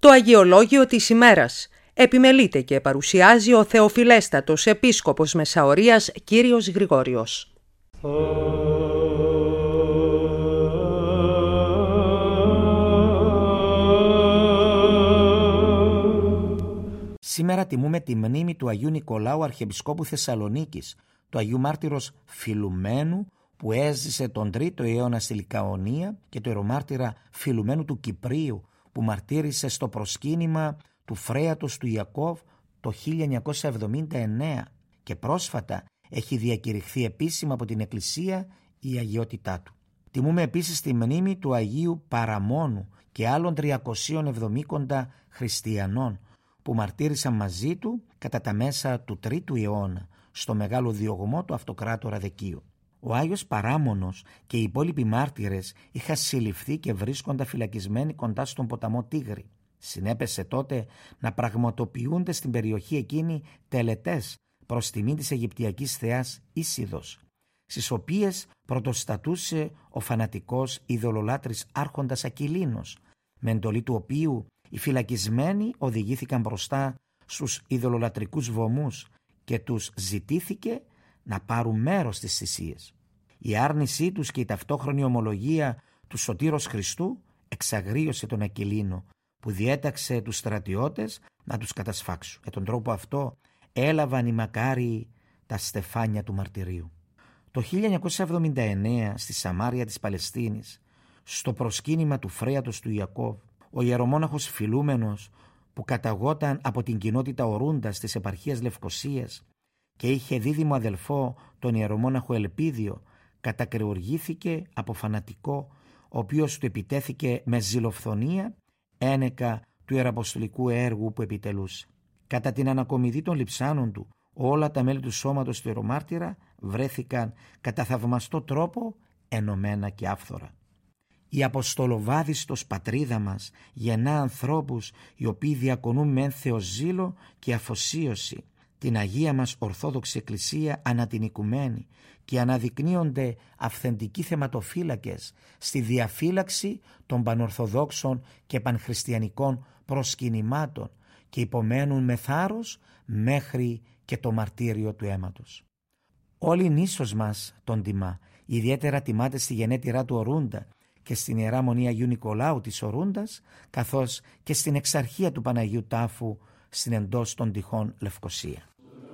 Το Αγιολόγιο της ημέρας επιμελείται και παρουσιάζει ο Θεοφιλέστατος Επίσκοπος Μεσαωρίας Κύριος Γρηγόριος. Σήμερα τιμούμε τη μνήμη του Αγίου Νικολάου Αρχιεπισκόπου Θεσσαλονίκης, του Αγίου Μάρτυρος Φιλουμένου που έζησε τον 3ο αιώνα στη Λικαονία και του ιερομάρτυρα Φιλουμένου του Κυπρίου που μαρτύρησε στο προσκύνημα του Φρέατος του Ιακώβ το 1979 και πρόσφατα έχει διακηρυχθεί επίσημα από την Εκκλησία η αγιότητά του. Τιμούμε επίσης τη μνήμη του Αγίου Παραμόνου και άλλων 370 χριστιανών που μαρτύρησαν μαζί του κατά τα μέσα του 3ου αιώνα στο μεγάλο διωγμό του αυτοκράτορα Δεκίου. Ο Άγιος Παράμονος και οι υπόλοιποι μάρτυρες είχαν συλληφθεί και βρίσκονταν φυλακισμένοι κοντά στον ποταμό Τίγρη. Συνέπεσε τότε να πραγματοποιούνται στην περιοχή εκείνη τελετές προς τιμή της Αιγυπτιακής θεάς Ίσιδος, στις οποίες πρωτοστατούσε ο φανατικός ειδωλολάτρης άρχοντας Ακυλίνος, με εντολή του οποίου οι φυλακισμένοι οδηγήθηκαν μπροστά στους ειδωλολατρικούς βωμούς και τους ζητήθηκε να πάρουν μέρος στις θυσίες. Η άρνησή τους και η ταυτόχρονη ομολογία του Σωτήρος Χριστού εξαγρίωσε τον Ακυλίνο, που διέταξε τους στρατιώτες να τους κατασφάξουν. Με τον τρόπο αυτό έλαβαν οι μακάριοι τα στεφάνια του μαρτυρίου. Το 1979 στη Σαμάρια της Παλαιστίνης, στο προσκύνημα του Φρέατος του Ιακώβ, ο ιερομόναχος Φιλούμενος, που καταγόταν από την κοινότητα Ορούντας της επαρχίας Λευκωσίας και είχε δίδυμο αδελφό τον ιερομόναχο Ελπίδιο, κατακρεουργήθηκε από φανατικό, ο οποίος του επιτέθηκε με ζηλοφθονία ένεκα του ιεραποστολικού έργου που επιτελούσε. Κατά την ανακομιδή των λειψάνων του, όλα τα μέλη του σώματος του ιερομάρτυρα βρέθηκαν κατά θαυμαστό τρόπο ενωμένα και άφθορα. Η αποστολοβάδιστος πατρίδα μας γεννά ανθρώπους οι οποίοι διακονούν με ένθεο ζήλο και αφοσίωση την Αγία μας Ορθόδοξη Εκκλησία ανά την οικουμένη και αναδεικνύονται αυθεντικοί θεματοφύλακες στη διαφύλαξη των πανορθοδόξων και πανχριστιανικών προσκυνημάτων και υπομένουν με θάρρος μέχρι και το μαρτύριο του αίματος. Όλη η νήσος μας τον τιμά, ιδιαίτερα τιμάται στη γενέτειρά του Ορούντα και στην Ιερά Μονή Αγίου Νικολάου της Ορούντας, καθώς και στην εξαρχία του Παναγίου Τάφου στην εντός των τυχών Λευκωσία.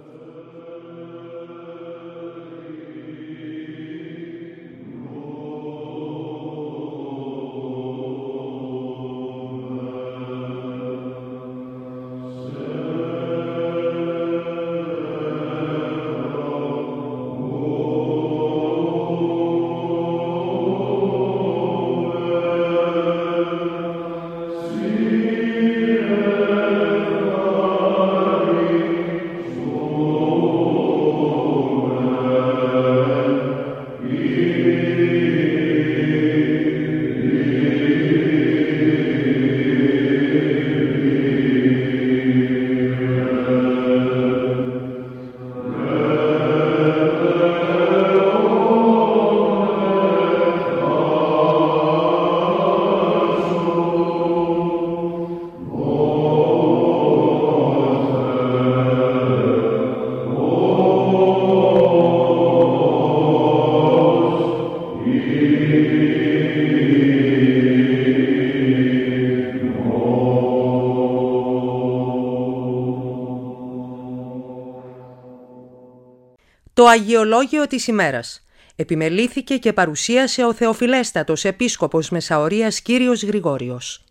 Το Αγιολόγιο της ημέρας επιμελήθηκε και παρουσίασε ο Θεοφιλέστατος Επίσκοπος Μεσαωρίας Κύριος Γρηγόριος.